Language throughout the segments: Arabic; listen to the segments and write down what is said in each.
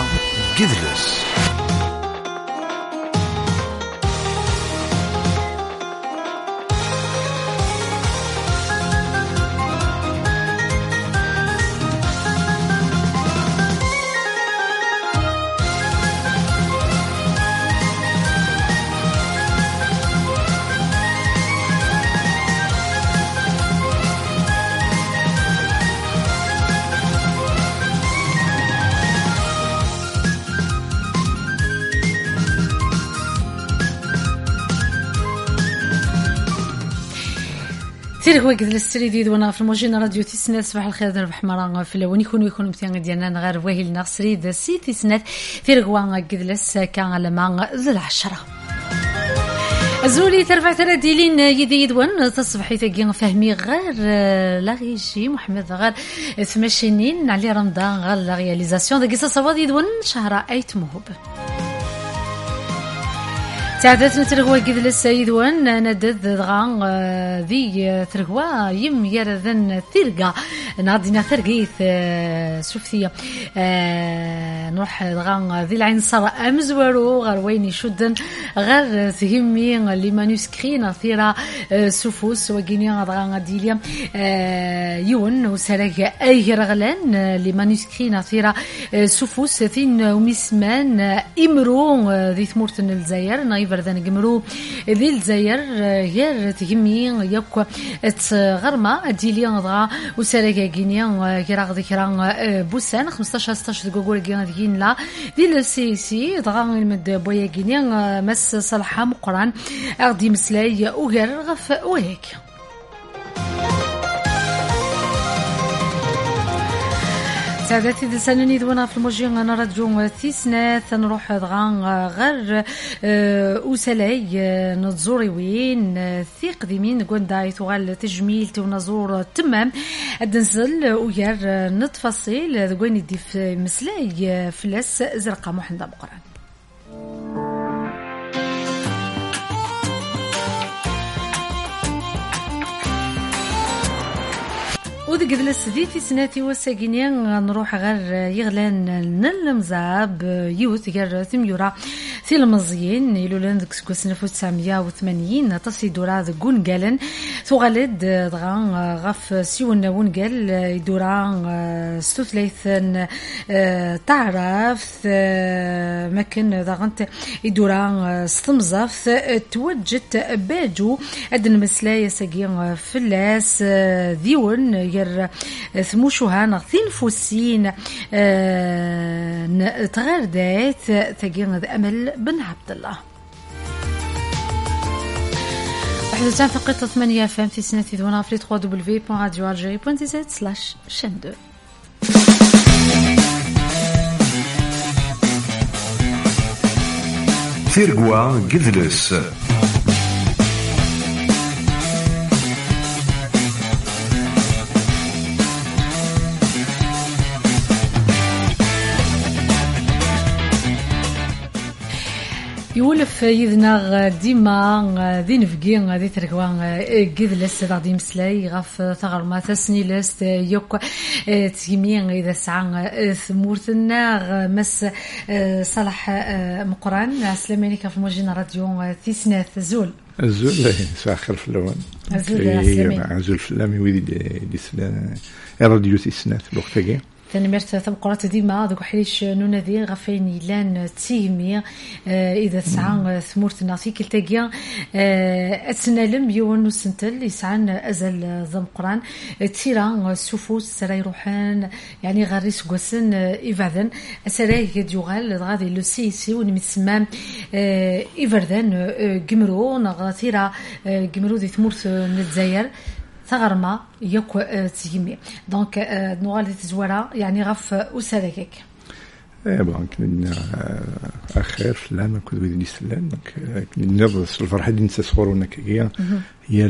Gidles. سير هو قد السريدي وانا في الموجين راديو تسنات. صباح الخير ربح مرة في الاول يكون متيان ديالنا غير وهي لنا سريد سي تسنات سير هو قد لس كان لما ذو العشرة زولي ترفع ترديلين يديد وان تصبحي تاقين فهمي غير لاغيجي محمد غير تمشينين علي رمضان غير لا رياليزاسيون دا قصه صوادي دوان شهر ايت موهوب تعدت نترغوا قد السيد وان ندد غان ذي ترغوا يم يرذن ثرقة نادينا ثرقيث شوفتي نروح غان ذي العين صار امزورو غير وين يشدن غير تهمي لي مانوسكري نثيرا سفوس وقيني غان ديليا يون وسرق اي رغلان لي مانوسكري نثيرا سفوس ثين ومسمان امرو ذي ثمورتن الجزائر نايف بردان جمرو ذي الجزائر غير تهمي يبقى غرمة ديليا ضغا وسرقة جينيا كراغ ذكران بوسان 15-16 دقوق جينين لا دي السيسي ضغا المد بويا جينيا مس صلحة مقران أغدي مسلاي وغير غف وهيك سعادتي دسانني دونا في الموجين انا راديو تيسنات نروح دغان غير وسلاي نتزوري وين ثيق ديمين قنداي تغال تجميل ونزور تمام الدنزل وير نتفصيل ذوين يدي في مسلاي فلاس زرقاء محمد مقران وذ قد لسدي في سناتي والساقينين نروح غير يغلان نلمزاب يوث غير ثميورا في المزيين يلولان ذك سكوس 1980 تصيدورا ذ قنقالن ثغالد دغان غف سيون ونقال يدوران ستوثليثن تعرف مكن دغانت يدوران ستمزف توجت باجو أدن مسلايا ساقين فلاس ديون ثموشوها نغثين فوسين تغردات تقين أمل بن عبد الله وحدة فقط 8 فم في سنة دونا في www.radioalgerie.z/chaîne 2 Tirgwa Gidles يولف يذنا ديما ذي نفقي ذي تركوا قذ لس غادي مسلاي غف ثغرما تسني لست يوك تيمين إذا سعى ثمورتنا مس صالح مقران السلام عليكم في موجنا راديو تيسنات زول ساخر في اللون زول في اللامي ويدي دي سلام راديو تيسنات الوقت تنمرت ثبقرات ديما ذوك حريش نونذي غفين لان تيمي اذا سعى ثمورتنا في كلتاقيا اتسنالم يون سنتل يسعان ازل ذم قران تيران سفوس سراي روحان يعني غريس قوسن ايفاذن سراي يديوغال غادي لو سيسي ونمتسمام ايفاذن جمرو نغاثيرا جمرو دي ثمورت الجزائر ثغرما يكو تيمي دونك نوغال تزورا يعني غف وسركك دونك اخر فلان كنت بدي سلام دونك نرس الفرحه دي نسخرونا كيا هي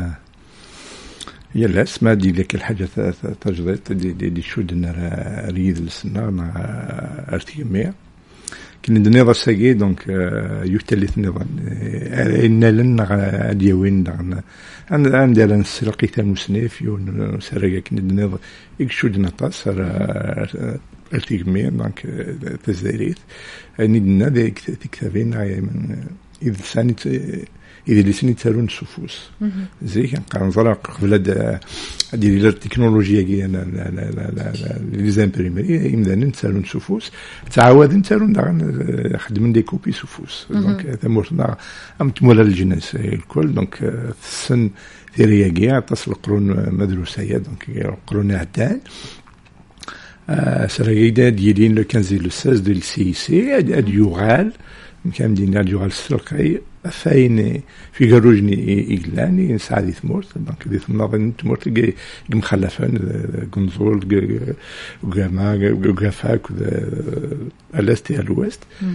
الاسماء دي ذاك الحاجه تجريت دي شود ريد السنه مع ارتيميا كنا النظام ساقي دونك يختلف النظام إن لنا ديوين عندنا نسرقي تاموسنيف يون سرقة كنا النظام يكشود نطاس التيجمين دونك تزدريت ندنا ذيك كتابين من إذا سانيت إذا لسني تارون سفوس زي كان قنزرة قبل ديال التكنولوجيا كي أنا لا لي زامبريمري إمدان تارون سفوس تعاود تارون داغن خدمن دي كوبي سفوس دونك ثمورنا أمتمولا الجنس الكل دونك السن ثيرياكيا تصل قرون مدروسية دونك قرون عدان سرايدا ديالين لو 15 لو 16 ديال سي سي اد يوغال كان دينا يوغال السلقي فاين في قروجني إجلاني سعدي ثمورت دونك دي ثمناظن ثمورت جي مخلفان قنزول وجاما وجافاك الاست الوست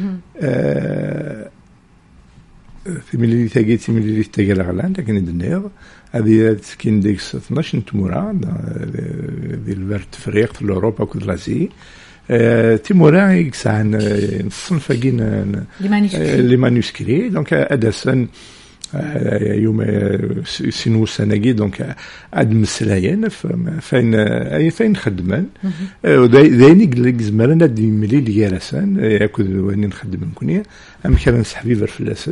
في ملي تاجيت ملي تاجل غلان لكن الدنيا هذه كاين ديك 12 تمورا ديال البرد فريق في اوروبا وكل لازي تيمورا يكسان الصنف كاين لي مانuscrits دونك ادسن يوم سينو سناكي دونك اد مسلاين فين خدمان ودايني قلك زمرنا دي ملي لي يرسان ياكل واني نخدم نكوني ام كان نسحبي في الاسد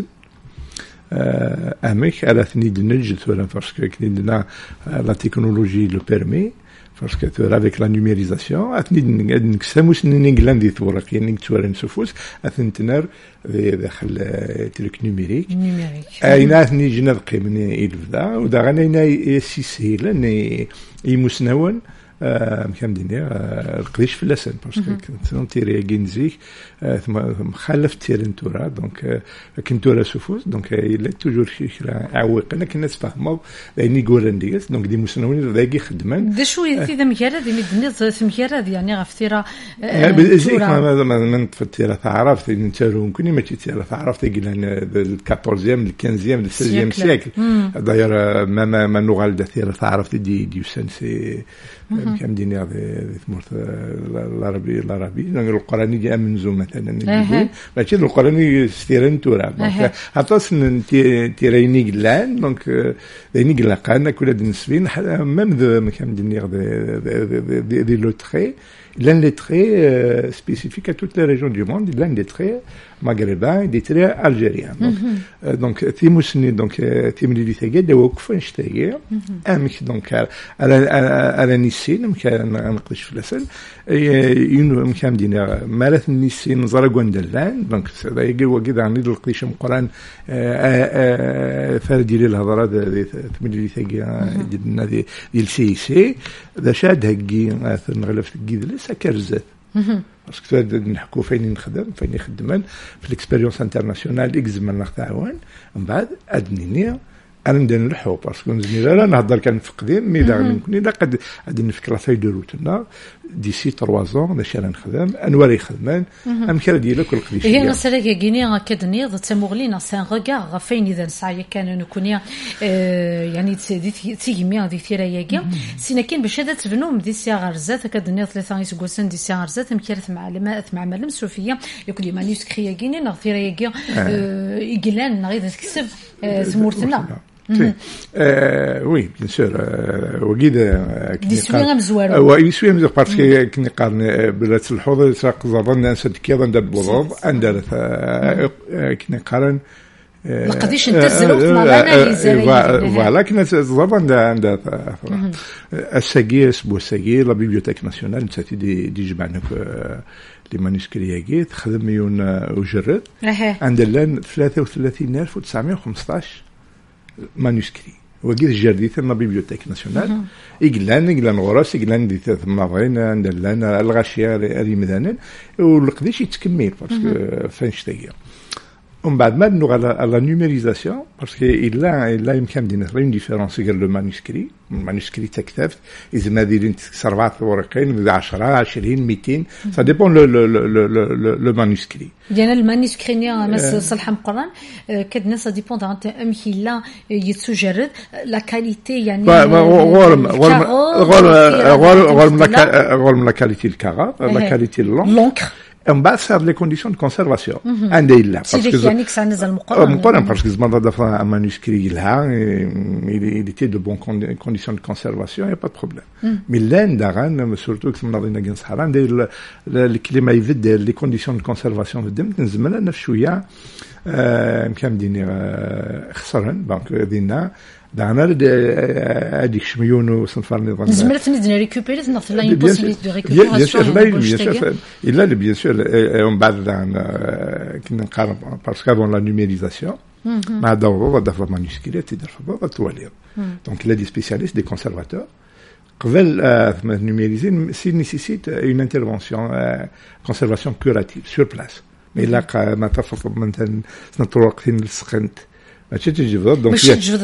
امك على ثني دنج ولا باسكو كنا لا تكنولوجي لو بيرمي parce que avec la numérisation أثني نكسموس نيجلان دي ثورة يعني نكتورن سفوس أثنتنر داخل تلك نيميريك أين أثني جناب قيمني إلفدا ودا غنينا يسيسهيل أن يمسنون مكان دنيا القديش في اللسان باسكو كنت تيري جينزيك مخالف تيرن تورا دونك كنتورا سفوس دونك الا توجور شي عويق انا كنا نفهموا يعني يقول نديس دونك دي مسنونين داكي خدمان دا شويه في ذا مكيره دي مدني مكيره يعني غفتيرا زيك ما تفتيرا عرفت نتارو كوني ما تيرا عرفت قلنا ال 14 ال 15 ال 16 سيكل داير ما نغال دثيرا عرفت دي سنسي كم دينار ثمرت العربي يعني القرآن جاء من زوم مثلا ماشي القرآن يستيرن تورا دونك عطاسن تيريني جلان دونك ديني جلاقنا كل دنسفين ميم كم دينار دي لو تري l'un des traits spécifiques à toutes les régions du monde, l'un des traits maghrébins et des traits algériens. Donc, Timousni, donc, Timili Thégué, de Wokfon Stégué, Amik, donc, à la Nissine, un Krish Flassen, une Mkam Dina, Malat Nissine, Zaragouan de l'An, donc, c'est d'ailleurs, Wagid Anid, le Krish Mkoran, Ferdili l'Hadara de Timili Thégué, du CIC, d'Achad Hagi, Naghlaf Guidlis, سكرزت باسكو نحكوا فين نخدم فين يخدمان في الاكسبيريونس انترناسيونال اكزمان نختاون من بعد ادنيني انا ندير نلحو باسكو لا نهضر كان فقدين مي دا نكوني لا قد غادي نفكر فاي دو روتنا ديسي 3 زون باش انا نخدم انواري خدمان ام كره ديالك القديش هي مساله كيني كدني تمغلينا سان ريغار فين اذا ساعه كان نكوني يعني تيجمي ديك تيرايا سينا كاين باش هذا تبنو دي سي غرزات كدني 3 يسكوسن دي سي غرزات مكرت معلمات مع معلم سوفيا يقول لي مانuscrit كايني نغ تيرايا يقلان غير تكسب ثمورتنا oui, bien sûr. وجد يسوي مزوار. ويسوي مزوار باسكو كنا قارن بلاد الحوض ساق زبان ناس كذا ندير بوضوض عندنا كنا قارن لقديش نتزلوا في مالنا فوالا كنا زبان عندنا الساقي اسمه الساقي لا بيبيوتيك ناسيونال نتاتي دي جمعنا لي مانuscrits تخدم يون وجرد عندنا 33915 manuscrits وقيت الجرديث لا بيبيوتيك ناسيونال إجلان غراس إجلان دي ثمارين عندنا الغاشية ريمدانن والقديش يتكمل باسكو فاش تاهي ومن بعد ما نوغ على لا نيميريزاسيون باسكو إلا يمكن دينا اون ديفيرونس غير لو مانuscrit المانuscrit تكتبت إذا ما ديرين 4 ورقين 10 20 200 سا ديبون لو مانuscrit ديال المانuscrit مس صلح مقران كدنا سا ديبون انت امشي لا يتسجرد لا كاليتي يعني غورم لا كاليتي الكارا لا كاليتي لونكر ومن بعد صار لي كونديسيون دو كونسيرفاسيون عندي لا باسكو يعني كسا نزل مقرن باسكو زعما دافا مانuscrit لها il était de bonnes conditions de conservation, il n'y a pas de problème. Mais l'Inde, surtout que nous avons des Sahara, le climat يبدل, les conditions de conservation يبدل, نزمنا نفس شوية كامدين خسرن دونك دينا دعنا هذيك شميون وصنفار نظام زمرت ندنا ريكوبيريت ناخذ لا يون بوسيبيليتي دو ريكوبيراسيون لا بيان سور ومن بعد كنا نقارن باسكو افون لا نوميريزاسيون مع دور دافا مانuscrits تقدر فضل توالير دونك لا دي سبيسياليست دي كونسيرفاتور قبل ما نوميريزي سي نيسيسيت اون انترفونسيون كونسيرفاسيون كوراتيف سور بلاس مي لا ما تفضل مثلا نطرق في السخنت ماشي تجبد دونك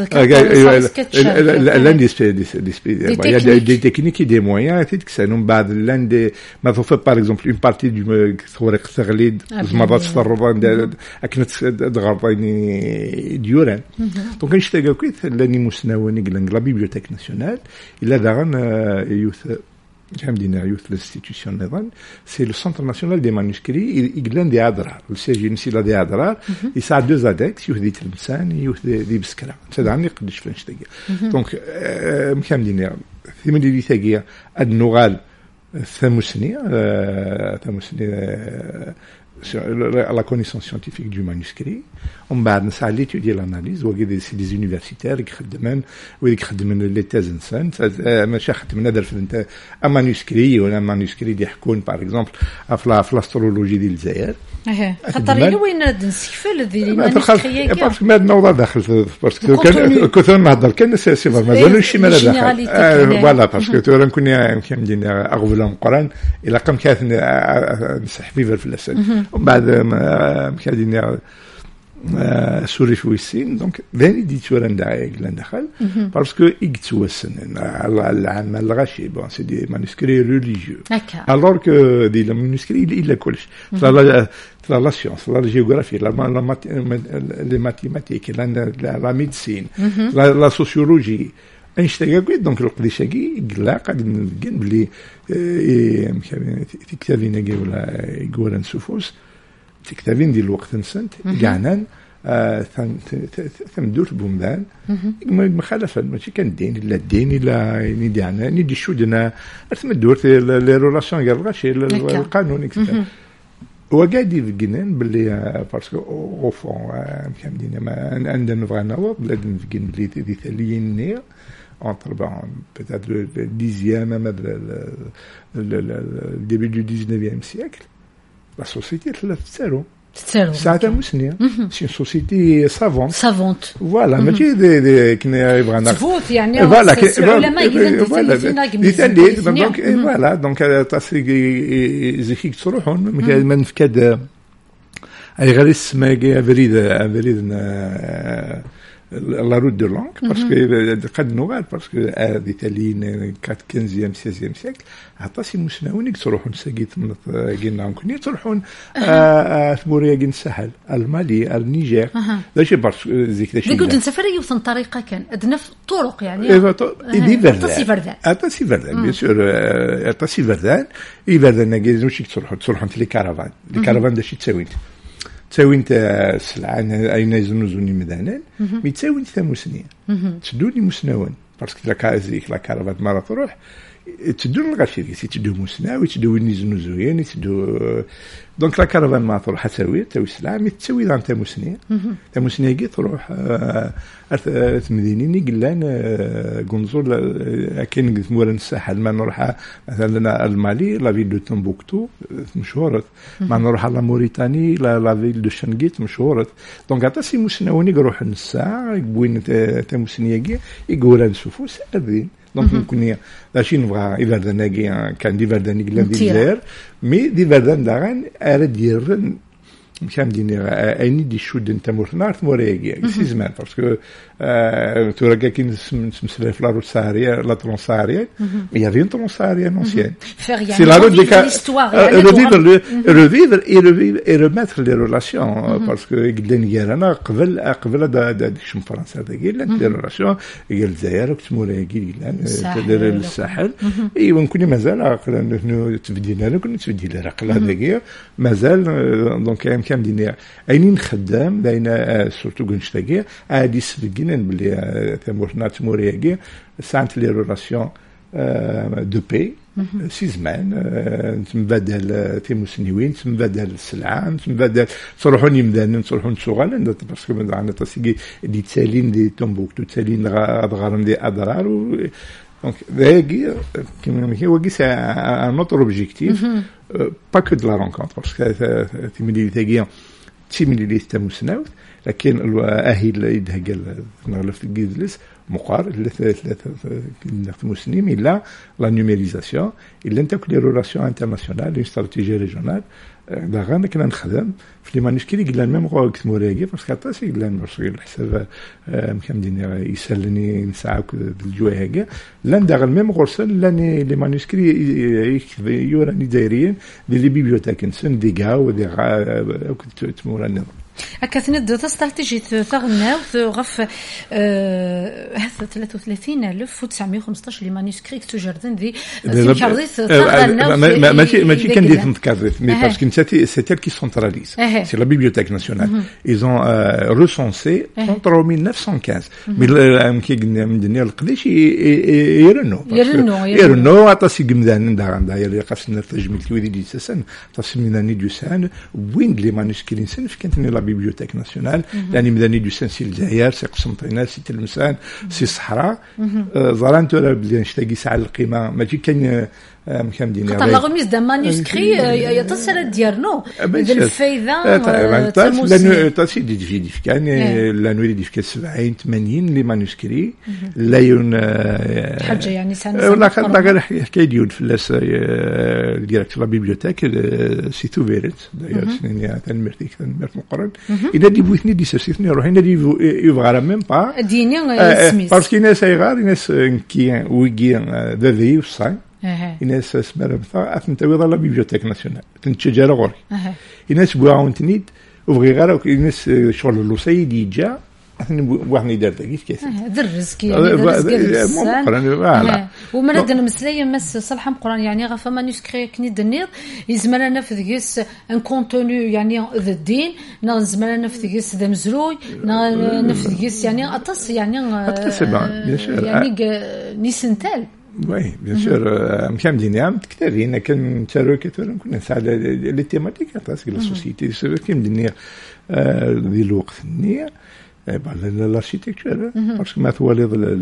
l'un des techniques et des moyens c'est من بعد l'un des ما faut par exemple une partie du ثورق ثغليد مرات تفرض اكنت دغربيني ديوران دونك نشتاق كويت لاني مسناوني لا بيبليوتيك ناسيونال الا دارن يوث كامدينا يوث l'institution نظن c'est le centre national des manuscrits يقلن دي ادرار السي نسيلا دي ادرار يساعد دو زادكس يوث دي تلمسان يوث دي بسكرا تدعني قدش فنش تاقي دونك كامدينا في مدينه تاقي النغال ثمسني la connaissance scientifique du manuscrit ومن بعد نسعى ليتودي لاناليز وكذا سي دي يونيفرسيتير يخدمن ويخدمن لي تازنسان ماشي خدمنا دار في مانuscrit ولا مانuscrit يحكون باغ اكزومبل في الاسترولوجي ديال الجزائر خاطر الا وين نسكفل ذي مانuscrit باسكو ما نوض داخل باسكو كان نهضر كان سي مازال شي مال داخل فوالا باسكو تو نكون كندير اغفل القران الا قام كاث نصح فيفر في الاسد ومن بعد كندير سوري فويسين دونك باني دي توران داعي لندخل باسكو يتوسن العام الغاشي بون سي دي مانuscrits religieux alors que دي المانuscrits الا كلش لا سيونس لا جيوغرافي لا ماتيماتيك لا ميديسين لا سوسيولوجي انشتاق دونك القديشاكي قلا قاعد نلقى بلي تكتابين كاع ولا يقولن سفوس تكتابين ديال الوقت نسنت كاعنان ثم دور بومدان مخالفه ماشي كان دين لا الدين لا نيدي عنا نيدي شودنا ثم دور لي ريلاسيون كاع الغاشي القانون كذا وقاعد يفقنن باللي باسكو او فون كامدين عندنا نبغى نوض بلاد نفقن بلي دي ثاليين نير entre peut-être le 10e même le début du 19e siècle la société تتسالو ساعة مسنية سي سوسيتي سافونت فوالا ماشي كنا يبغى تفوت يعني العلماء يقولون دونك فوالا دونك تصير زيك تروحون من فكاد اي غير السماء فريد la route de langue parce que قد نوغال parce que هذه تالين 15e 16e siècle حتى سي مسناونيك تروحون ساقيت من قلنا كوني تروحون ثموريا قن سهل المالي النيجر داش بارس زيك داش قلت نسافر يوصل طريقه كان ادنا طرق يعني تاسي فردان بيان سور تاسي فردان يفردان كاين واش تروحون لي كارافان داش تساوي انت سلعه اين يزنزوني مدانا مي تساوي انت ثموسنيه تدوني مسناون باسكو لا كازيك لا كارفات مره تروح تدون الغاشي تدو مسناوي تدو نيزنوزوين تدو دونك لا كارفان ما تروح تساوي سلعه مي تساوي لا ثموسنيه كي تروح مدينيني قلان قنزور كاين مورا الساحل ما نروح مثلا المالي لا فيل دو تمبوكتو مشهوره ما نروح على موريتاني لا فيل دو شنقيت مشهوره دونك حتى سي مسناوني يروح الساعه بوين تمسنياكي يقولان سفوس اذين دونك نكون ماشي نبغى يفرداناكي كان دي فرداني قلان دي الجزائر مي دي فردان داغان اراد يرن كم ديني أيني دي شود أنت مرنار ثموريجي سيزمان باسكو تورجع كين سمسلة في لا لا ترونسارية il y avait une tronçaria ancienne c'est la route de l'histoire et remettre les relations parce que قلنا يرانا قبل دا شم فرنسا دا قلنا les relations قال زاير وتموريجي قلنا الساحل اي ونكون مازال قلنا تبدينا كنا تبدينا رقلا دقيقة مازال دونك كم دينيا أينين خدام بين سورتو قنشتاقية عادي سبقين بلي ثمورنات مورياقية سانت لي رولاسيون دو بي سيزمان تنبدل تيموسنيوين تنبدل السلعة تنبدل صروحون يمدان صروحون شغال باسكو عندنا تسيقي دي تسالين دي تومبوكتو تسالين غارم دي أضرار دونك هاكي كيما هو كيس ان اوتر اوبجيكتيف با كو دو لا رونكونتر باسكو تيميلي تاكيا تيميلي تاموسناوت لكن الاهل يدهق نغلف الجيزلس مقار ثلاثه مسلمين الا لا نيميريزاسيون الا انت كل ريلاسيون انترناسيونال لي استراتيجيه ريجونال داغا كنا نخدم في لي مانuscrits قلنا ميم غو كتموراكي باسكو عطاسي قلنا باش الحساب مكمدين يسالني نساعك بالجوي هكا لا داغا ميم غورسل لاني لي مانuscrits يوراني دايرين لي بيبيوتيك نسن ديغا ودي كنت تموراني أكثنت استراتيجية ثغناو غف 33915 لي مانuscrits تجردن ذي كاريث ثغناو ماشي كان دي ثمكاريث مي باسكو نتاتي سي تيل كي سنتراليز سي لا بيبيوتيك ناسيونال ils ont recensé entre 1915 مي كي قلنا من دنيا القديش يرنو عطاسي قمدان داير قاسنا تجميل كويدي دي سسن تصميناني دوسان وين لي مانuscrits سن كانتني لا بيبيوتيك ناسيونال يعني مدني دو سانسي الجزائر سي قسنطينة سي تلمسان سي الصحراء ظلنت ولا بلي نشتاقي ساعة القيمة ماشي كان مكمدين قطع لغميز دا مانuscrit يتصل ديالنا بالفايدة لأنه تاسي دي كان لأنه دي فكان 70 80 لي مانuscrits لا يون حاجة يعني سنة ولا غير حكاية ديال فلاس ديريكت لا بيبيوتيك سي توفيرت داير سنين تنمرتيك تنمرت مقرن إذا دي بوثني دي سيرسيتني روح هنا دي يبغى ميم با ديني سميث باسكو ناس يغار ناس كي ويجي ذي وصاي الناس اسمها مثلا أثنتوي لا بيبيوتيك ناسيونال تنتشجر غوري الناس بواونتنيد وبغي غير الناس شغل اللوسيدي جا اثني بوحني دار كيف كيف درز يعني درز ومرد المسليه مس صالح قران يعني غف مانuscrit كني دنير يزمرنا في ذيس ان كونتوني يعني ذا الدين نزمرنا في ذيس ذا مزروي نفس ذيس يعني اطس يعني يعني نيسنتال Oui, bien sûr. مكمدين كثيرين كان تارو كثير كنا نساعد لي تيماتيك تاع لا سوسيتي سي كمدين ذي الوقت النيه l'architecture parce que مثلا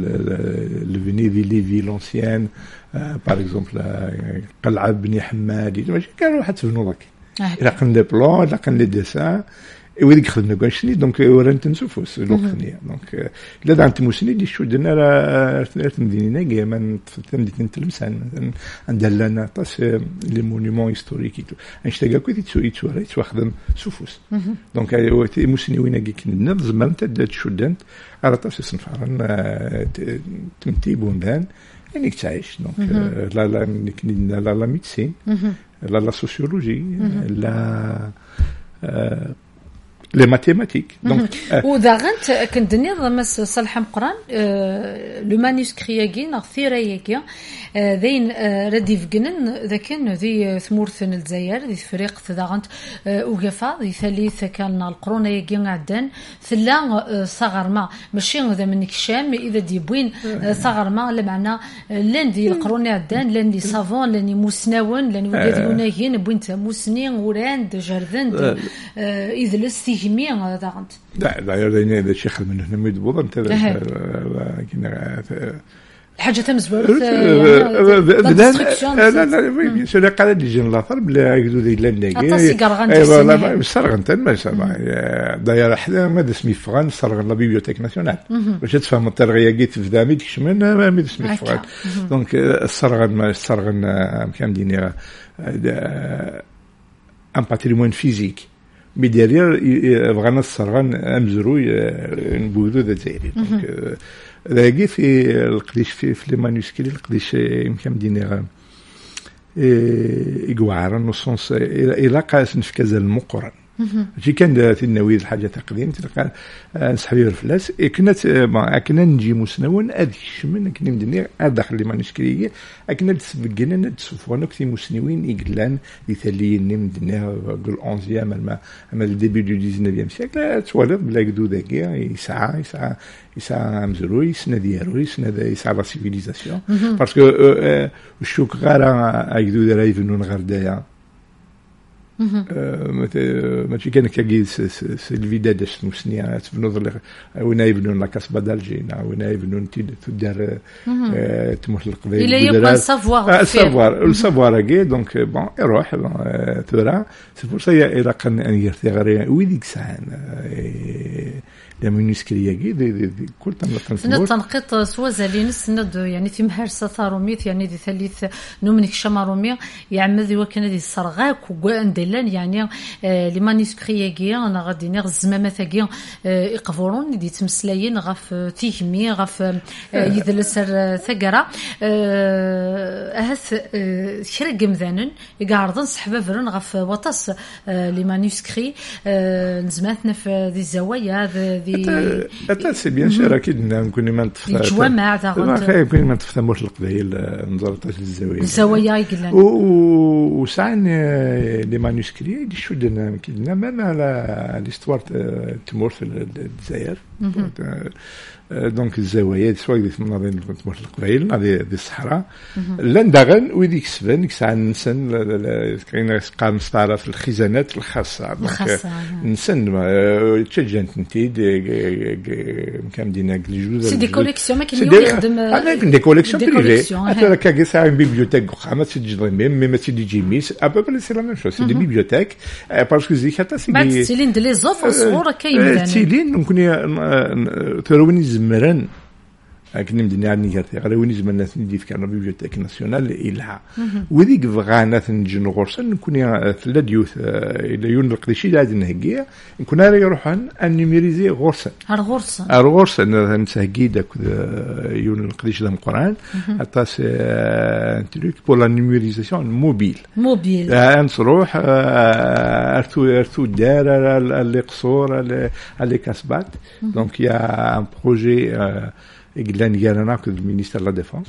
le Venise les villes anciennes par exemple قلعة بني حمادي ماشي كانوا واحد تبنوا لك الا كان لي بلون الا كان لي ديسان ويديك خدنا كاشني دونك ورانت نشوفوس لوقتني دونك الا دانت موسني دي شو درنا راه مدينه كاع من تمديت نتلمسان عندها لنا طاس لي مونيمون هيستوريك انشتاقا كنت يتواخدم شوفوس دونك موسني وين كي كنا زمان تدات شودنت على طاس سنفرن تمتيبون دان يعني تعيش دونك لا ميديسين لا سوسيولوجي لا les mathématiques donc وداغنت كندني مس صالح مقران لو مانuscrit ياكي نغ ثيرياكي ذين ردي فكنن ذاكن ذي ثمورثن الجزائر ذي فريق داغنت وقفا ذي ثالث كان القرون ياكي عدن ثلا صغر ما ماشي ذا من كشام اذا دي بوين صغر ما لمعنى لان دي القرون عدن لان دي صافون لان مسناون لان ولادوناكين بوين موسني وراند جردن اذ جميع هذا غنت لا يعني هذا الشيء من هنا ميدبوض انت كنا الحاجه تمزبر لا سوري قال لي جن لاثر بلا يقولوا لي لا نلاقي والله سرغنت ما داير حدا ما اسمي فغان سرغن لا بيبيوتيك ناسيونال باش تفهم الطريقه جيت في دامي كشمن ما اسمي فغان دونك السرغن كان ديني ان باتريمون فيزيك ميديرير بغانا الصرغان امزروي نبوذو ذا زيري دونك ذاكي في القديش في لي مانuscrits القديش يمكن مدينه إقوارا نصوص إلى قاس نفكز المقرن شي كان في النويذ الحاجة تقديم تلقى نسحبي الفلاس كنا نجي مسنون أديش من كنا مدني أدخل لي مانuscrits كنا تسبقنا نتسوفونا كثي مسنوين إقلان يثليني مدني قل 11 أما الديبي دو 19e سيكل توالد بلا قدو ذاكي يسعى مزروي يسنى ديالو يسعى لا سيفيليزاسيون باسكو الشوك غارة أقدو ذا يفنون غردايا ماشي كان كاكي الفيداد سنوسنيا تبنوض وين يبنون لا كاسبا دالجينا وين يبنون تدار تموت القبيل الى يبقى السافوار كي دونك بون يروح ترى سي بور سا الى كان يرتي غير ويديك سان لا مانuscrits دي كل التنقيط سوازالين سند يعني في مهرسه ثاروميت يعني دي ثالث نومنك شمارومي يعمد وكان دي الصرغاك وندلان يعني لي مانuscrits انا غادي نغ الزمامه ثاكي يقفرون دي تمسلايين غف تيهمي غف يدلسر ثقرا اهث شرق مذانن يقعرضن سحبه فرن غف وطس لي مانuscrits نزماتنا في ذي الزوايا أتا سي بيان سور أكيد نكون ما نتفهم الجوامع ذا كون ما نتفهموش القبائل نظرتها الزوايا يقلن وساعن لي مانuscrits يدي شودنا كيدنا مام على ليستوار تمور في الجزائر دونك الزوايا سواء دي مناظر تمور القبائل هذه الصحراء لندغن ويديك سبان ديك الساعه نسن كاين قام مستعاره في الخزانات الخاصه نسن تشجنت نتي كان دينا الجوز سي دي كوليكسيون ما كاين يوم يخدم انا دي كوليكسيون بريفي حتى كاكي ساعه بيبليوتيك خامه تجي ميم سي دي جيميس ابا سي لا ميم شوز سي دي بيبليوتيك باسكو زي حتى سي بعد تيلين دي لي زوفر صوره كاين تيلين ممكن تروني زمران كنا مدينا عندنا كارتي غير زمان ندي في كان بيبليوتيك ناسيونال إلها وذيك بغانا نجي نغرسن نكون في الديوث إلى يون القديشي عاد نهجيه نكون راه يروحن النيميريزي غرسن غرسن نسهجي داك يون القديشي دام القرآن حتى تريك بور لا نيميريزاسيون موبيل نروح ارتو دار اللي قصور اللي كاسبات دونك يا ان بروجي إقلان يانا كو المينيستر لا ديفونس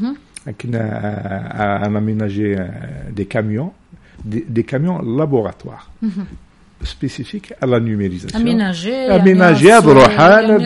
كنا aménagé des camions laboratoires spécifiques à la numérisation aménagé بروحان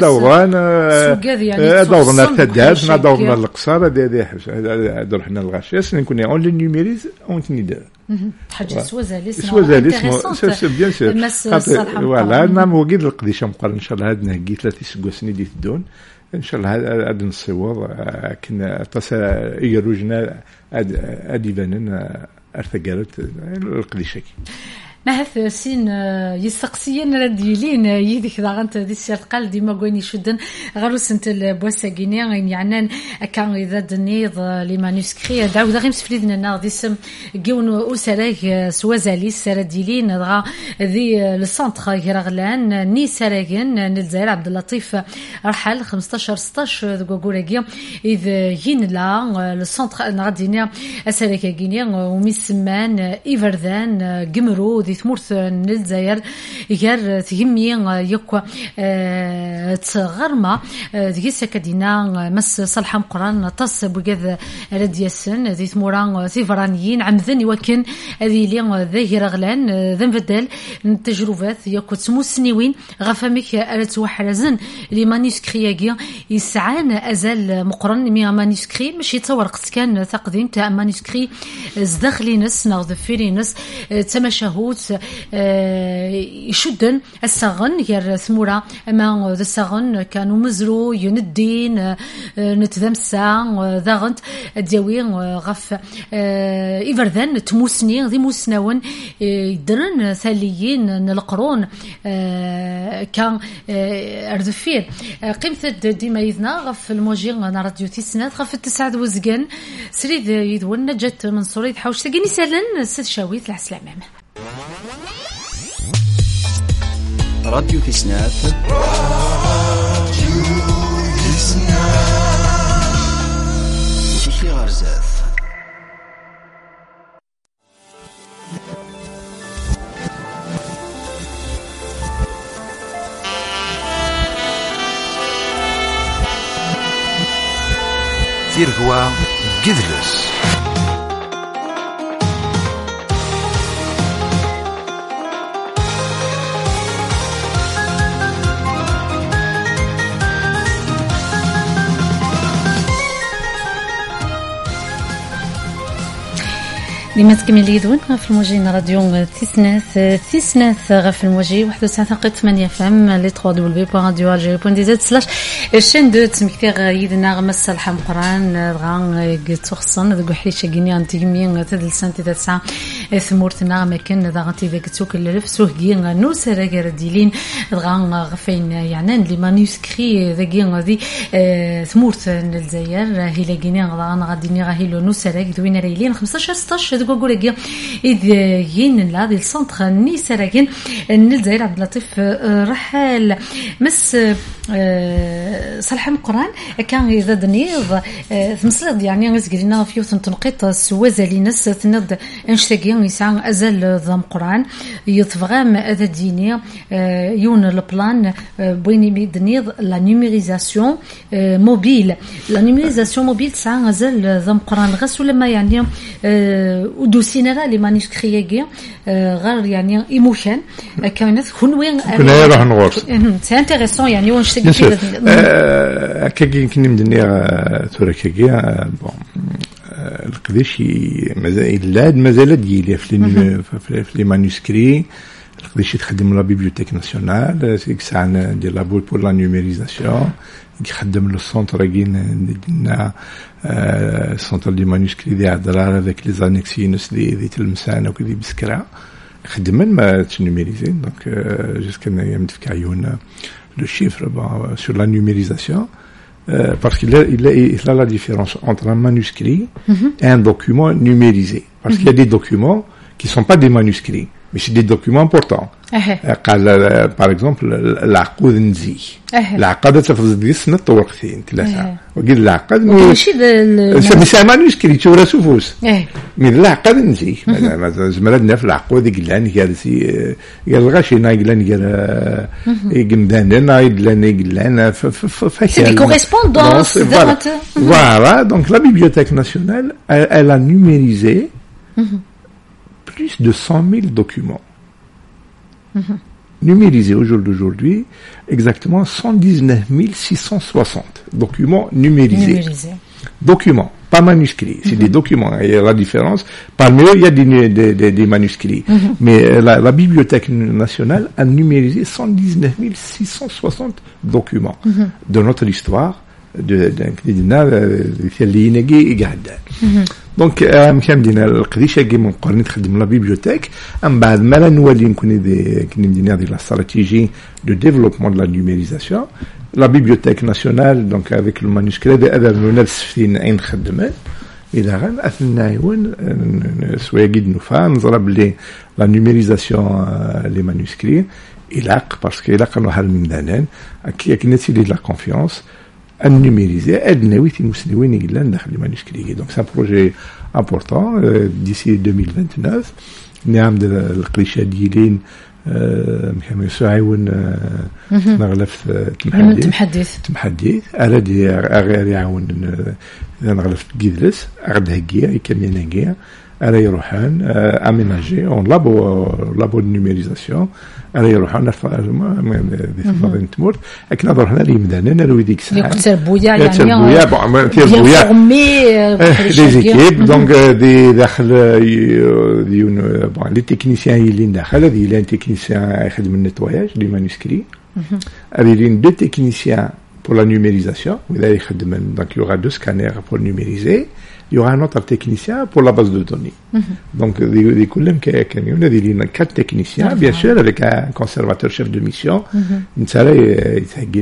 دورنا التداز دورنا القصار هذا رحنا الغشاش نكون اون لي نيميريز اون تنيدر حاجه سوازاليس سي بيان سور فوالا نعم وقيد القديشه مقارن ان شاء الله هاد نهجي 3 سكواسني دي تدون ان شاء الله هذا نصور كنا تصا يروجنا اديبانن ارثقالت القديشه نهث سين يسقسيين رديلين يديك داغنت دي السرقال ديما كوين يشدن غروس انت البواساكيني يعني كان اذا دنيض لي مانuscrits داو غير مسفليدنا دي سم كيون اسراك سوازاليس رديلين دغا ذي السونتر غيرغلان ني سراكن الجزائر عبد اللطيف رحل 15 16 كوكوراكي اذا ين لا السونتر غادينا اسراكيني ومسمان ايفردان جمرو دي ثمورث الجزائر غير تهمي يكو تغرمه ديك سكدينا مس صالح مقران تص بوكذ ردياسن دي ثموران سيفرانيين عمذن وكن هذه لي ظاهره غلان ذن بدل التجربات يكو تموسنيوين غفامك ارتوحرزن لي مانuscrits يسعان ازال مقرن مي مانuscrits ماشي يتصور قص كان تقديم تاع مانuscrits زدخلينس ناخذ فيرينس تمشهود يشدن السغن غير ثمورة أما ذا السغن كانوا مزرو يندين نتذمسا ذاغنت دياوي غف إفردان تموسني ذي موسناون يدرن ثاليين القرون كان أردفير قيمة ديما يذنا غف الموجي راديو تيسنات غف 9 وزقان سريد يذون نجت من صوري حوش تقيني سالن ست شاويت العسلامة راديو تسناف تيكي غرزاث. تيرغوا جذلس. لما تكمل يدون في الموجين راديو تيسناث غف الموجي 91.8 فم لي 3w.radio.algerie.dz الشين دو تمكتير يدنا غمس الحم قران غان تخصن ذو حريشه غيني انتيمي تدل سنتي تسعه ثمورتنا مكان ذا غتي ذاك توك لفسوه غي نو سراغر ديلين غان غفين يعني لي مانوسكري ذاكي غادي ثمورت الجزائر هي لغيني غان غادي غاهيلو نو سراغ دوين ريلين 15 16 كوكولاكي إذ ين لا دي السنتر نيس راكن الجزائر عبد اللطيف رحال مس صالح القرآن كان إذا دنيض تمسلد يعني غزقلنا فيو تنقيط سوازا لينس تنض انشتاقيا يسعى أزال ذم قرآن يتفغام أذا ديني يون البلان بويني دنيض لا نيميريزاسيون موبيل لا نيميريزاسيون موبيل تسعى أزال ذم قرآن غسو لما يعني ودوسينا لي مانuscrits غير يعني ايموشن كانت وين كنا راح نغوص سي انتريسون يعني واش تقول كي كنمدني تركيا بون القديش مازال ديالي في لي مانuscrits القديش تخدم لا بيبليوتيك ناسيونال ساعه ديال لابول بور لا نيميريزاسيون يخدم لو سونتر ديالنا السونتر دي مانuscrits دي عدرار avec les annexines دي تلمسانه وكذي بسكرا خدمن ما تنوميريزي دونك جوسكا يوم تفكايون لو شيفر sur la numérisation parce qu'il y a la différence entre un manuscrit et un document numérisé parce qu'il y a des documents qui sont pas des manuscrits mais c'est des documents importants. par exemple العقود نزي العقد تفرز ديال السنه طورقتين ثلاثه وقال العقد ماشي سي مانuscrit تشورا سوفوس من العقد نزي زمرنا في العقود قلان جالسي قال الغاشينا قلان قال قمدانا قلان c'est des correspondances voilà donc la bibliothèque nationale elle a numérisé plus de 100 000 documents numérisés au jour d'aujourd'hui, exactement 119 660 documents numérisés. Documents, pas manuscrits, c'est des documents. Il y a la différence. Parmi eux, il y a des manuscrits. Mais la Bibliothèque nationale a numérisé 119 660 documents de notre histoire. دونك مكمدينا القديشه كي مقارنه تخدم لا بيبليوتيك من بعد ما لا نولي نكون كندينا دي لا استراتيجي دو ديفلوبمون دو لا نيميريزاسيون لا بيبليوتيك ناسيونال دونك افيك لو مانuscrit هذا نفس فين عين خدمه الى غير اثنايون سواء قد نفهم نضرب لي لا نيميريزاسيون لي مانuscrits الاق باسكو الاق نو حل من دانان كي كنتي دي لا كونفيونس à numériser, donc c'est un projet important d'ici 2029 نعم القريشه ديالين محمد سعيون نغلف تمحدث على دي غير يعاون نغلف جيدلس غد هكيا يكمل هكيا على يروحان اميناجي اون لابو نيميريزاسيون على يروحان من تمورت اكنا روحنا لي مدانا نروي ديك الساعه تربويا يعني تربويا لي زيكيب دونك دي داخل لي تكنيسيان اللي داخل هذه لي تكنيسيان يخدم النتواياج دي مانuscrits هذه لي دو تكنيسيان pour la numérisation donc il y aura 2 scanners pour numériser. Il y aura un autre technicien pour la base de données. Donc, il y a 4 techniciens, bien sûr, avec un conservateur chef de mission.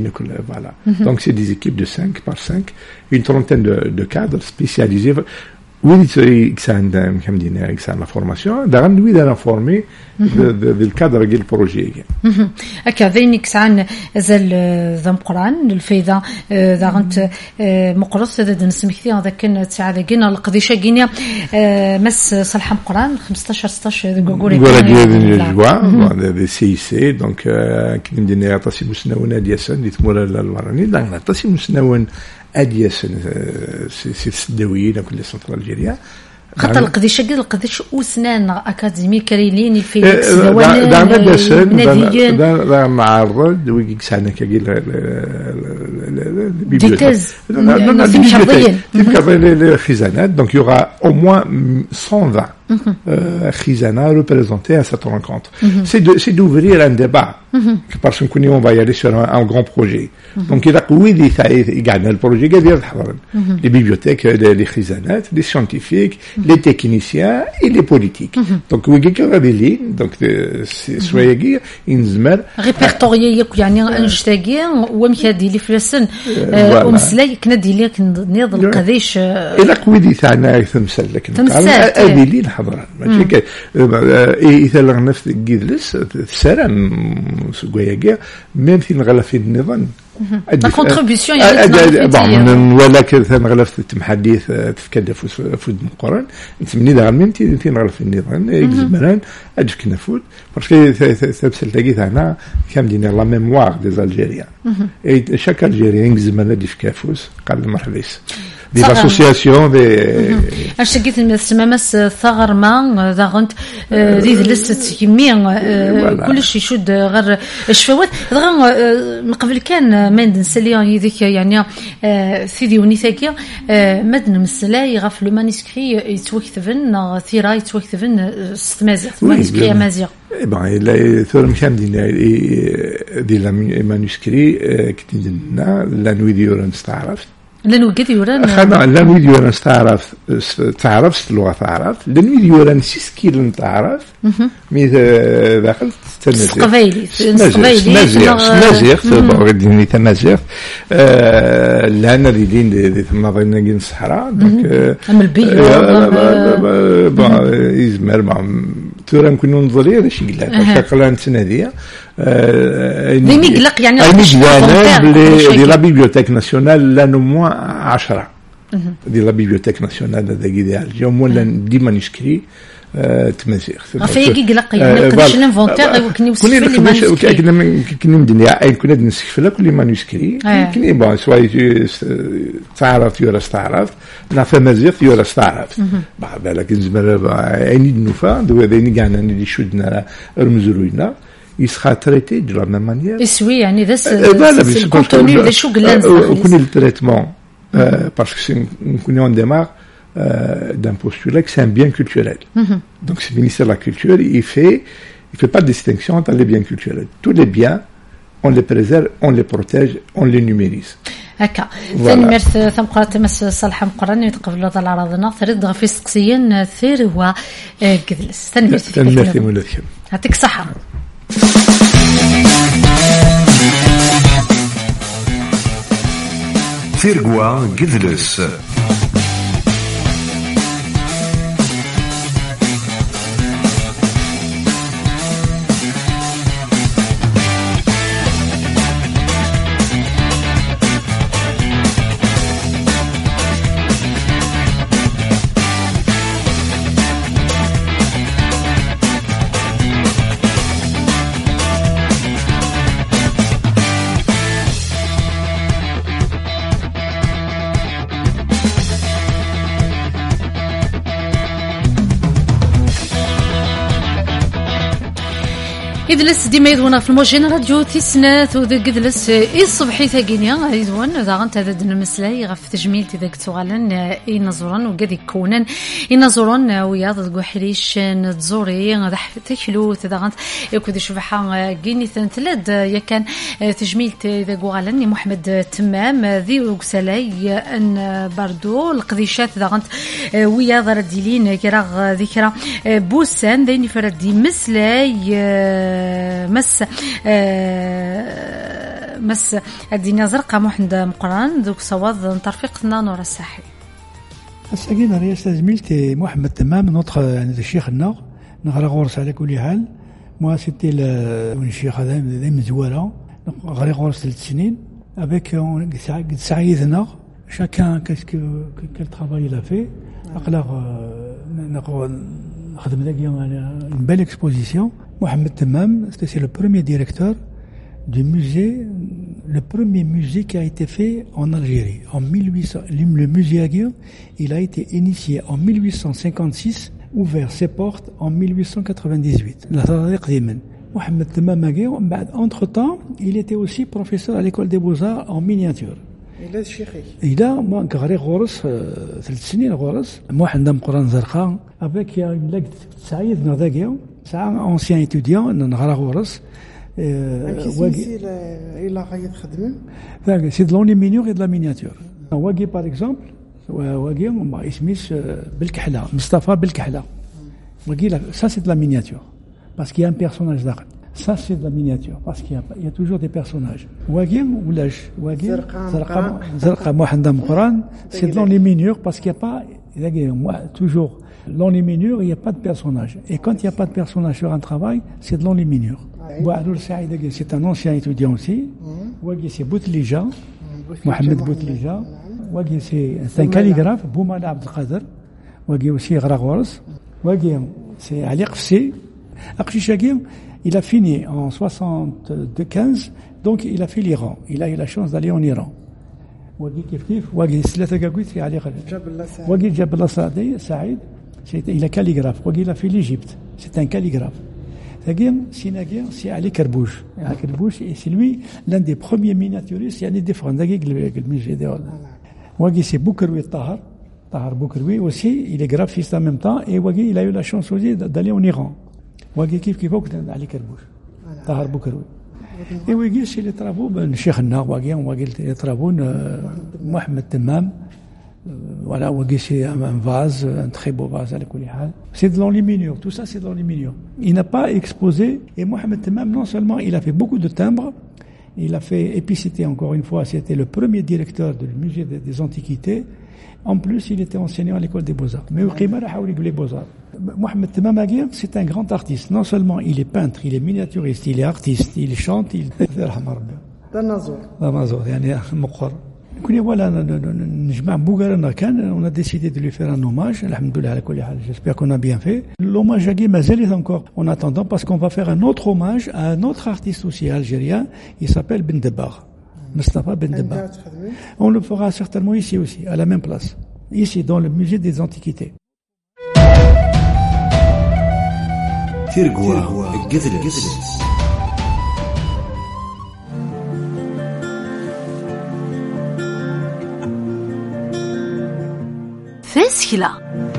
Voilà. Donc, c'est des équipes de 5 par 5, une trentaine de cadres spécialisés. ويدي يكسان كمدينا يكسان لا فورماسيون دا غندوي دا فورمي بالكادر ديال البروجي هكا ذين يكسان زال ذا مقران الفايده ذا غنت مقرص ذا نسمكتي هذا كان تاع ذا كنا القديشه كينيا مس صالح مقران 15 16 غوغوري ديال دي سي سي دونك كندينا طاسي مسنونه ديال دي تمور الوراني دا طاسي مسنون اديس سي السداويين كل سنترال الجيريا خاطر القديش وسنان اكاديمي كريلين فيليكس دوان ناديين دا معرض ويك سانا كاين ديتاز les خزانات donc il y aura au moins 120 خزانات représentées à cette rencontre. C'est d'ouvrir un débat parce que on va y aller sur un grand projet. Donc il a oui يقعدنا البروجي قاعد يحضر les bibliothèques les خزانات les scientifiques les techniciens et les politiques. Donc oui كغادي donc سوايا ينزمر ريبرتوري يعني نشتاقي ومكادي لي فلسن ومسلاي كنا ديلي كنض القديش الى قويدي تاعنا تمثال لكن ادي لي الحضره ماشي كاين اذا نفس جيدلس سلام سكويا ميم في نغلف في النظام لا كونتريبيسيون يعني ولكن نغلف التحديث تفكد في القران نسمي دا ميم تي نغلف في النظام اكزمران ادف كنا فوت باسكو تمثال تاعي تاعنا كام دينا لا ميموار دي الجيريان اي شاك الجيريان اكزمران دي في كافوس قال مرحبا دي لاسوسياسيون دي اش قلت المسمامس ثغر ما ذاغنت دي لست يمي كلشي يشد غير الشفوات غير من قبل كان مند نسليون يديك يعني سيدي ونيتاكيا مدن مسلاي غف لو مانيسكري يتوكتبن ثيرا يتوكتبن ستمازيغ مانيسكري مازيغ ben la ثورم كام دي لا مانيسكري كتبنا لا نويدي ورنس تعرفت لانه قد يوران خدنا لانه يوران تعرف اللغه تعرف لانه يوران سيسكيل تعرف مي داخل قبيلي مازيغ غادي تمازيغ لان دي نظرنا كاين الصحراء دونك البيئه يزمر تورا نكونوا نظري هذا الشيء قلنا شكلان تناديه لي ميقلق يعني دي لا بيبليوتيك ناسيونال لا نو 10 دي لا بيبليوتيك ناسيونال هذا ديال اليوم ولا ديما نشكري تمازيغ فهي يقلق يعني قداش الانفونتير وكني وصف لي مانuscrit كنا ندير كنا نسكف لك كل مانuscrit كني بون سواي تعرف يورس تعرف نافا مازيغ يورس تعرف بعد بالك نزمر عيني النوفا دو هذين كاع اللي شدنا رمزروينا il sera traité de la même manière. Et oui, يعني c'est le contenu de شو قلنا وكل التريتمون parce que on démarre d'un postulat que c'est un bien culturel. Donc c'est le ministère de la Culture, il fait pas de distinction entre les biens culturels. Tous les biens, on les préserve, on les protège, on les numérise. هكا ثاني مرث ثم قرات مس صالح مقرن يتقبل هذا العرضنا ثرد في سقسيا ثير هو قدلس ثاني مرث مولاتكم يعطيك الصحة. ثيرغوا قدلس إدلس ديما يدونا في الموجين راديو تيسنات وذا قدلس الصبحي ثاقينيا يدون ذا غنت هذا دن مسلاي غف تجميل تذاك تغالن ينظرون وقد يكونن ينظرون ويا ذا حريش تزوري ذا تكلو ذا غنت يكون شبحة قيني ثنتلد يا كان تجميل تذاك غالن محمد تمام ذي وسلاي ان باردو القديشات ذا غنت ويا ذا رديلين كراغ ذكرى بوسان ذيني فردي مسلاي مس الدنيا زرقاء محمد مقران ذوك صواد نطرفقنا نور الساحل الساقين رئيس زميلتي محمد تمام نوتخ يعني الشيخ النار نغرى غورس على كل حال. moi c'était الشيخ هذا مزوالة غري غورس 3 سنين avec قد سعيدنا chacun quel travail il a fait. أقلق خدم ذاك une belle exposition. Mohamed Temam, c'est le premier directeur du musée, le premier musée qui a été fait en Algérie. En 1800, le musée Aguirre, il a été initié en 1856, ouvert ses portes en 1898. Mohamed Temam Aguirre, entre-temps, il était aussi professeur à l'école des Beaux-Arts en miniature. Il a moi قري غورس 3 سنين غورس مو عندهم قران زرقاء avec une سعيد نذاك ساعه ancien étudiant نغرا غورس واقي الى غاية خدمه ذاك سي دلوني مينيور de la miniature. واقي par exemple واقي ما اسميش بالكحله مصطفى بالكحله واقي ça c'est de la miniature parce qu'il y a un personnage داخل. Ça, c'est de la miniature, parce qu'il y a toujours des personnages. Wagim ou l'âge Zarqa, Mohandam Quran, c'est de l'enluminure, parce qu'il n'y a pas, toujours, l'enluminure, il n'y a pas de personnage. Et quand il n'y a pas de personnage sur un travail, c'est de l'enluminure. C'est un ancien étudiant aussi. Wagim, c'est Boutlija, Mohamed Boutlija. Wagim, c'est un calligraphe, Boumala Abdelkader. Wagim aussi, Gragouars. Wagim, c'est Ali Qfsi. Aqshishagim, il a fini en 75, donc il a fait l'Iran. Il a eu la chance d'aller en Iran. Waghi Kiftif, Waghi Slatagagouit, c'est Ali Khaled. Waghi Jabla Saïd, il est calligraphe. Waghi il a fait l'Égypte. C'est un calligraphe. C'est Ali Kerbouche. Ali Kerbouche, et c'est lui l'un des premiers miniaturistes. Il y a des différents. Waghi c'est Boukeroui Tahar. Tahar Boukeroui aussi, il est graphiste en même temps. Et Waghi il a eu la chance aussi d'aller en Iran. واقي كيف وقت علي كربوش طاهر بكروي اي واقي شي لي طرافو بن شيخنا واقي لي طرافون محمد تمام voilà واقي شي un vase un très beau vase على كل حال c'est de l'enluminure tout ça c'est de l'enluminure. Il n'a pas exposé et Mohamed Temam non seulement il a fait beaucoup de timbres, il a fait, et puis c'était encore une fois c'était le premier directeur du musée des antiquités. En plus, il était enseignant à l'école des Beaux-Arts. Mais au Qimar, les Beaux-Arts. Mohamed Temam Aguirre, c'est un grand artiste. Non seulement il est peintre, il est miniaturiste, il est artiste, il chante, il... On a décidé de lui faire un hommage. J'espère qu'on a bien fait. L'hommage à Guy Mazel est encore en attendant parce qu'on va faire un autre hommage à un autre artiste aussi algérien. Il s'appelle Ben Debar. Mustafa Ben Debar. On le fera certainement ici aussi, à la même place. Ici, dans le musée des Antiquités. Feskila.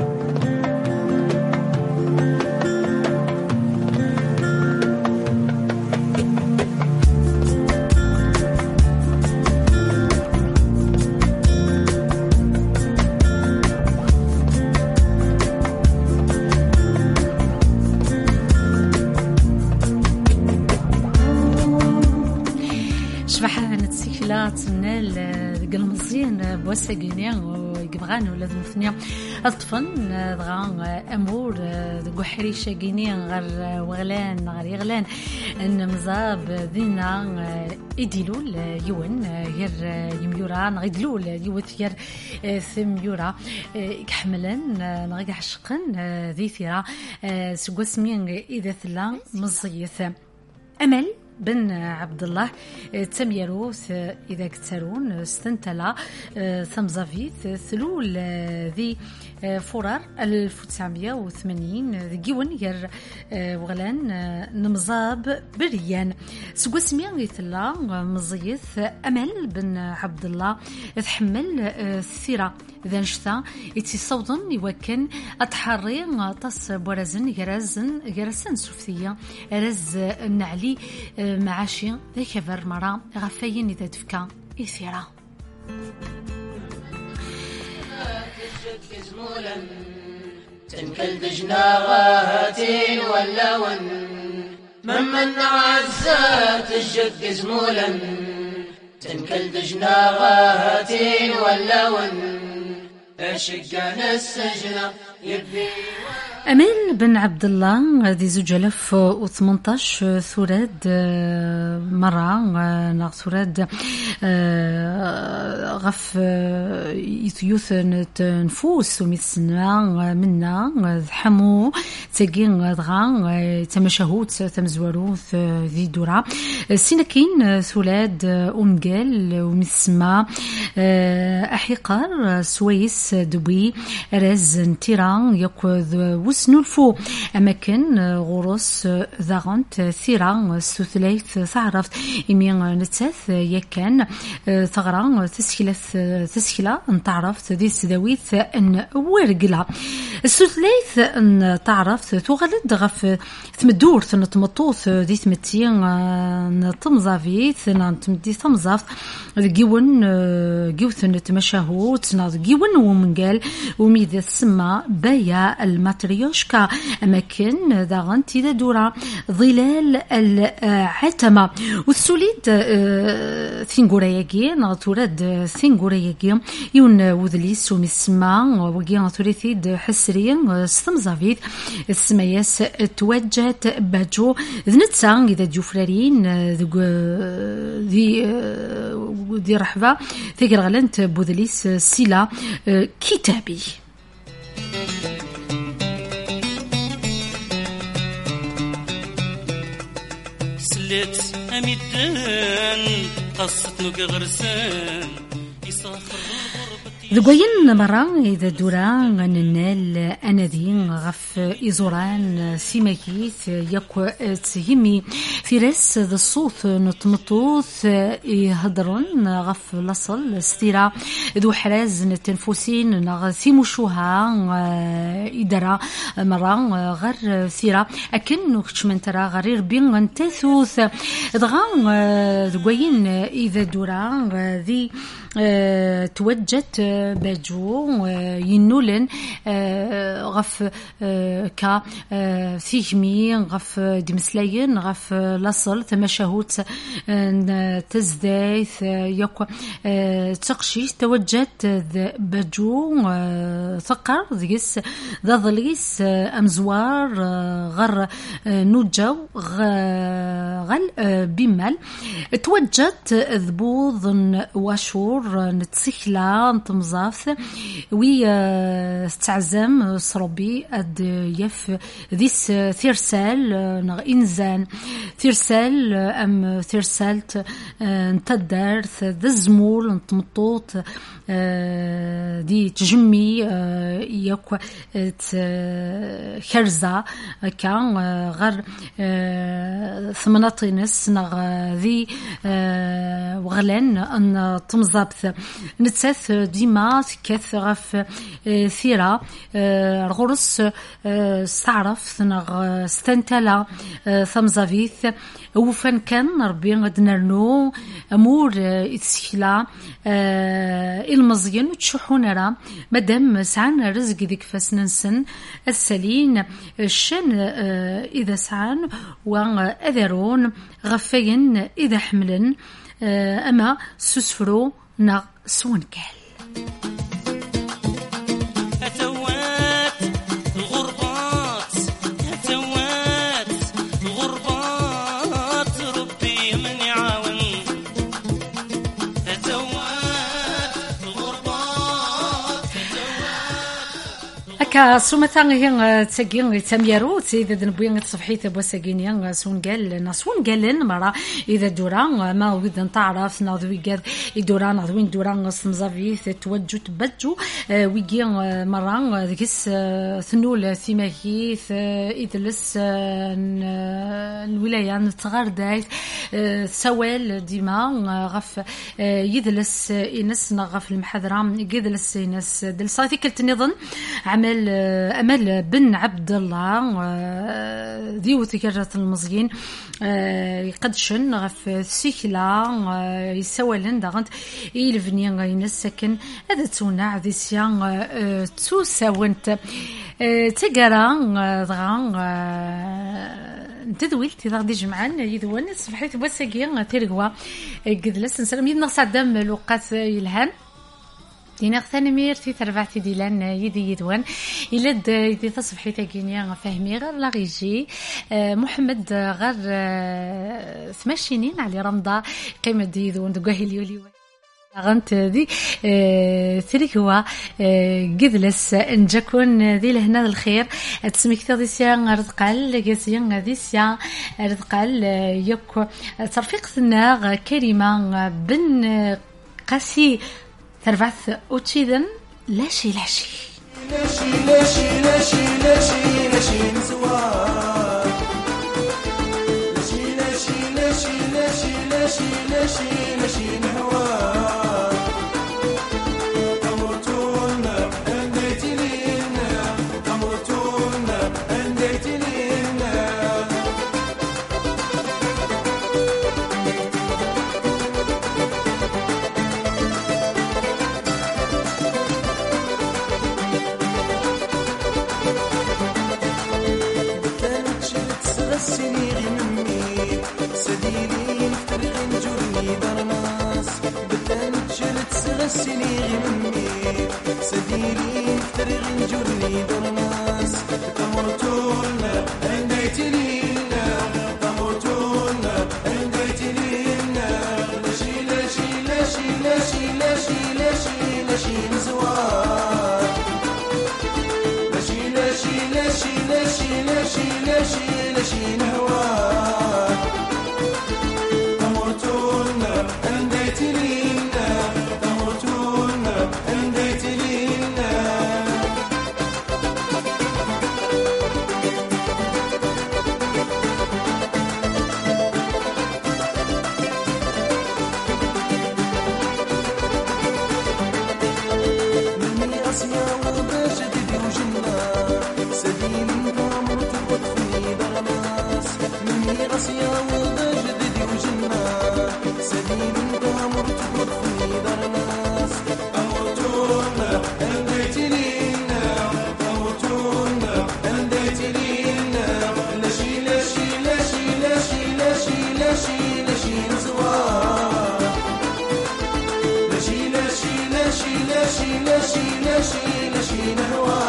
تمنال قلمزين بوسقينيا وقبغان ولا ذمثنيا الطفن دغا امور قحري شاقينيا غير وغلان غير يغلان ان مزاب دينا ايديلول يون غير يميورا نغيدلول يوث غير ثميورا كحملن نغي عشقن ذي ثيرا سقسمين اذا ثلا مزيث امل بن عبد الله تميروث إذا كترون استنتلا ثمزافيت ثلول ذي فرار 1980 ذيون ير وغلان نمزاب بريان سقسمي غيثلا مزيث أمل بن عبد الله تحمل الثيرة إذا نشتا يتصوضن يوكن أتحري تص برزن جرزن سوفثية رز النعلي معاشي ذيك برمرا غفاين إذا تفكا إثيرا تنكل دجنا غاتين واللون ممن عزات الجد زمولا تنكل دجنا غاتين واللون أشقنا السجنة يبي أمين بن عبد الله ذي 2018 ثوراد مرة ناغ ثوراد غف يثيوث نفوس ومثلنا منا حمو تاقين دغا تمشهوت تمزوروث ذي دورة سينكين ثولاد أمقال ومثسما أحيقار سويس دبي راز نتيران يقوذ وسنولفو أماكن غروس ذاغنت ثيرا ستثليث ثعرفت إمين نتاث يكان ثغرا تسكيلة نتعرفت ذي سداويث أن ورقلا الستثليث أن تعرفت تغلد غف ثمدور ثنتمطوث ذي ثمتين نتمزافيث نتمدي ثمزافت جيون جيوث نتمشاهوت ناض جيون ومنقال وميذا السما بايا الماتريوشكا أماكن داغن تيدا دورا ظلال العتمة والسوليد ثينغورياكي نغتوراد ثينغورياكي يون وذليس ومسما وقيا ثوريثيد حسريا ستمزافيث السماياس توجهت باجو ذنتسا إذا جوفرارين ذي رحبة ثقر غلنت بوذليس سيلا كتابي سلت أميدان قصتنو كغرسان ذقوين مرة إذا دورا غننال أنادين غف إزوران سيماكيث يكو تهمي في رس ذا الصوت نتمطوث يهدرون غف لصل ستيرا ذو حراز نتنفوسين نغثي مشوها إدارة مرة غير ثيرا أكن كشمن ترى غرير بين غنتاثوث دغان ذقوين إذا دورا ذي توجت باجو ينولن غف كا ثيجمي غف دمسلاين غف لصل تمشهوت تزدايث يكو تقشيش توجت باجو ثقر ذيس ذا ظليس أمزوار غر نوجو غل بمال توجت ذبوض واشور نتسخلا نتمزاف وي استعزم صربي اد يف ذيس ثيرسال نغ انزان ثيرسال ام ثيرسالت نتدارث ذا الزمول نتمطوط دي تجمي يكو خرزة كان غير ثمناطينس نغ ذي وغلان أن تمزابث نتساث ديما كث غف ثيرا الغرس استعرف نغ ستنتلا ثمزافيث وفن كان ربي غد نرنو أمور إتسكلا المزيان وتشحون راه مادام سعان رزق ذيك فاسننسن السلين الشن إذا سعان وأذرون غفين إذا حملن أما سسفرو نا سونكال كسومتان هي تسجين تميرو إذا دنبوين تصفحيت بوسجينيا سونجال ناسونجالن مرة إذا دوران ما ودن تعرف ناضوي جذ دوران ناضوين دوران سمزافيث توجه تبجو ويجي مرة ذكس ثنول ثماهيث إدلس الولاية نتغار دايت سوال ديما غف يدلس إنس نغف المحاضرة يدلس إنس دلساتي كلت نظن عمل أمل بن عبد الله ذي وثيرة المزيين يقدشن غف سيكلا يسوالن داغنت يلفني غينس سكن هذا تونع ذي سيان تساونت تقرا دغان تدويل تغدي جمعان يدوان صبحيت بوساكي تيرغوا قدلس نسلم يدنا صدام لوقات يلهان دينا ثاني ميرتي تربعتي ديلان يدي يدوان يلد يدي تصبحي تاكينيا فهمي غير لا غيجي محمد غير ثماشينين على رمضة قيمة دي يدوان دقاهي اليولي غنت ذي ثريك هو قذلس نجاكون ذي لهنا الخير تسميك تغذيسيا رزقال قاسيا ذيسيا رزقال يوك ترفيقتنا كريمة بن قاسي تربعث وتشيذن لاشي لاشي لاشي لاشي لاشي لاشي لاشي نزوار لاشي لاشي لاشي لاشي لاشي لاشي لاشي نهوار أمرتونا أنديتي لينا أمرتونا أنديتي لينا سنيغي مني سديلي فريق جرني درناس بتان جلت سنيغي مني سديلي فريق جرني درناس تمرتونا انديتي لينا تمرتونا انديتي لينا لاشي لاشي لاشي لاشي لاشي لاشي لاشي نزوار لاشي لاشي لاشي لاشي لاشي لاشي لاشي نهوار تمرتونا انديتي لينا تمرتونا انديتي لينا مني أصيا وبجددي وجنة سبيلي ضامرت وطفني بغناس مني أصيا وبجددي وجنة سبيلي ضامرت وطفني بغناس أمرتونا أنديتي لينا أمرتونا أنديتي لينا لاشي لاشي لاشي لاشي لاشي لاشي لاشي نزوار لاشي لاشي لاشي لاشي لاشي لاشي لاشي نهوار